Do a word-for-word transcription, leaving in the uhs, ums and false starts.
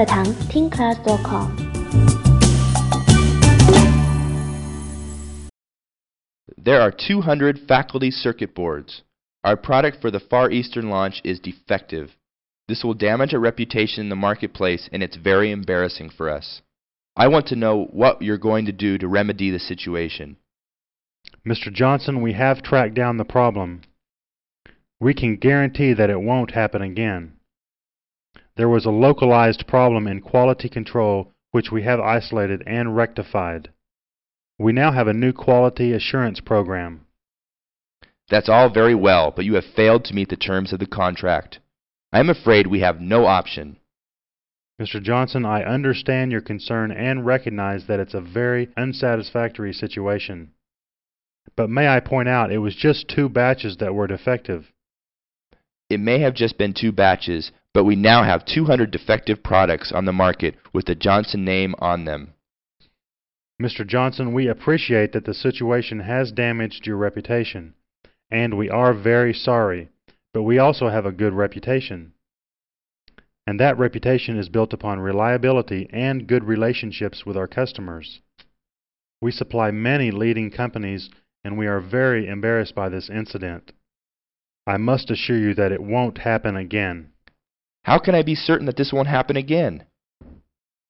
课堂听 class dot com。 There are two hundred faculty circuit boards. Our product for the Far Eastern launch is defective. This will damage our reputation in the marketplace, and it's very embarrassing for us. I want to know what you're going to do to remedy the situation. Mister Johnson, we have tracked down the problem. We can guarantee that it won't happen again. There was a localized problem in quality control which we have isolated and rectified. We now have a new quality assurance program. That's all very well, but you have failed to meet the terms of the contract. I am afraid we have no option. Mister Johnson, I understand your concern and recognize that it's a very unsatisfactory situation. But may I point out, it was just two batches that were defective. It may have just been two batches, but we now have two hundred defective products on the market with the Johnson name on them. Mister Johnson, we appreciate that the situation has damaged your reputation, and we are very sorry, but we also have a good reputation. And that reputation is built upon reliability and good relationships with our customers. We supply many leading companies, and we are very embarrassed by this incident. I must assure you that it won't happen again. How can I be certain that this won't happen again?